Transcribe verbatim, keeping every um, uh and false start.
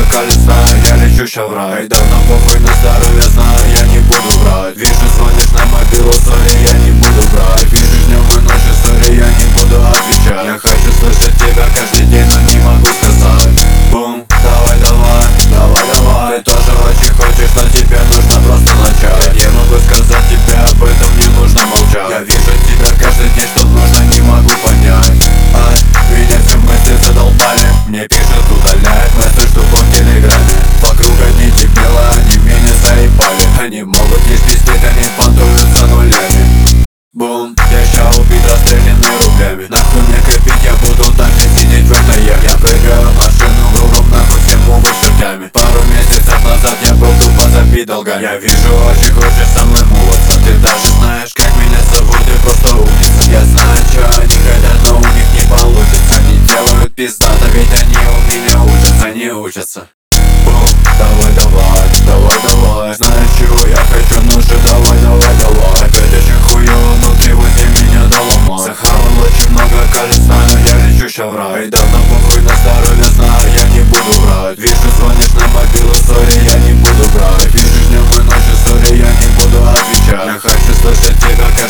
колеса, я лечу ща в рай. Давно похуй на здоровье, знаю, я не буду брать. Вижу, звонишь на мобилу, сори, я не буду брать. Вижу днем и ночью, сори, я не буду отвечать. Я хочу слышать тебя каждый день, но не могу сказать. Бум, давай, давай, давай, давай. Ты тоже очень хочешь, но тебе нужно просто начать. Я не могу сказать тебе об этом, не нужно молчать. Я вижу тебя каждый день, что нужно, не могу понять. Ай, меня все мысли задолбали. Мне пишут, удаляет месседж в тупом телеграме. Вокруг одни дебилы, они меня заебали. Они могут лишь пиздеть, они понтуются нулями. Бум, я ща убит, расстрелянный рублями. Нахуй мне копить, я буду дальше сидеть в этой яме. Я прыгаю в машину, грубо нахуй всем могут чертями. Пару месяцев назад я был тупо забит долгами. Я вижу, очень хочешь со мной муваться. Ты даже знаешь, как меня зовут, ты просто умница. Я знаю, что они хотят, но у них не получится. Они делают пиздато, ведь они у меня учатся, не учатся. Бум, давай, давай, давай, давай. Знаешь, чего я хочу, ну же давай, давай, давай. Опять очень хуёво внутри, возьми меня доломай. Захавал очень много колеса, но я лечу ща в рай. И давно похуй на здоровье, знаю, я не буду брать. Вижу, звонишь на мобилу, сори, я не буду брать. Вижу днем и ночью, сори, я не буду отвечать. Я хочу слышать тебя каждый